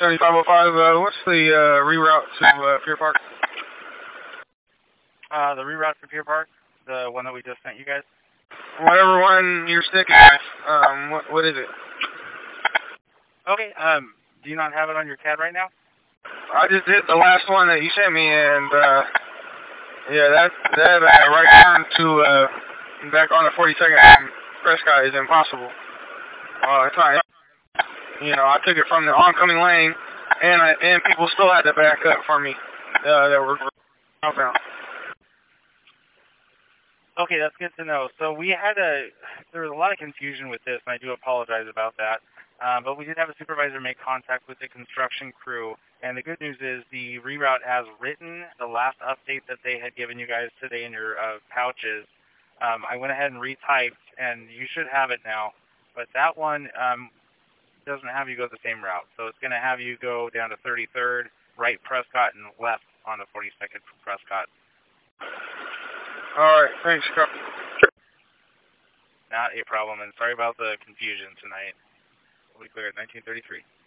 7505, what's the reroute to Pier Park? The reroute for Pier Park, the one that we just sent you guys? Whatever one you're sticking with, what is it? Okay, do you not have it on your CAD right now? I just did the last one that you sent me, and, yeah, that right turn to, back on the 42nd and Prescott is impossible. It's not, you know, I took it from the oncoming lane, and people still had to back up for me, that were outbound. Okay, that's good to know. So there was a lot of confusion with this, and I do apologize about that. But we did have a supervisor make contact with the construction crew, and the good news is the reroute as written, the last update that they had given you guys today in your pouches, I went ahead and retyped, and you should have it now. But that one doesn't have you go the same route. So it's going to have you go down to 33rd, right Prescott, and left on the 42nd Prescott. All right, thanks, Scott. Not a problem, and sorry about the confusion tonight. We'll be clear at 1933.